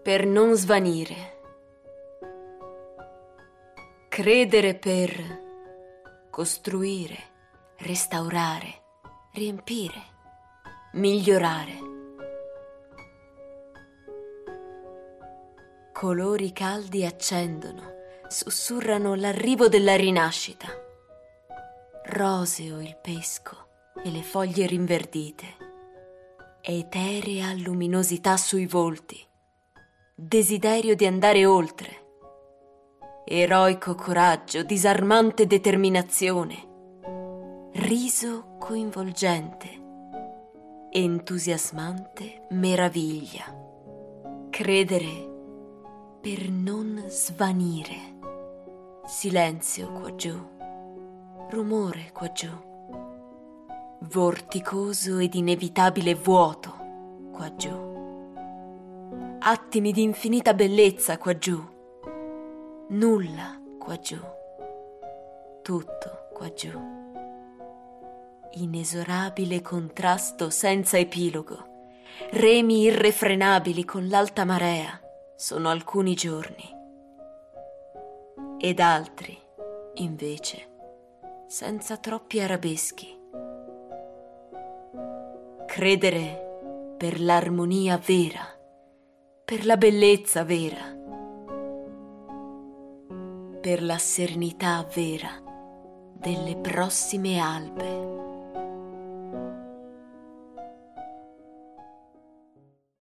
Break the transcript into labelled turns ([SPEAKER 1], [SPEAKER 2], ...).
[SPEAKER 1] per non svanire. Credere per costruire, restaurare, riempire, migliorare. Colori caldi accendono, sussurrano l'arrivo della rinascita. Roseo il pesco e le foglie rinverdite. Eterea luminosità sui volti. Desiderio di andare oltre. Eroico coraggio, disarmante determinazione. Riso coinvolgente. Entusiasmante meraviglia. Credere per non svanire. Silenzio qua giù, rumore qua giù, vorticoso ed inevitabile vuoto qua giù, attimi di infinita bellezza qua giù, nulla qua giù, tutto qua giù, inesorabile contrasto senza epilogo, remi irrefrenabili con l'alta marea. Sono alcuni giorni, ed altri, invece, senza troppi arabeschi. Credere per l'armonia vera, per la bellezza vera, per la serenità vera delle prossime albe.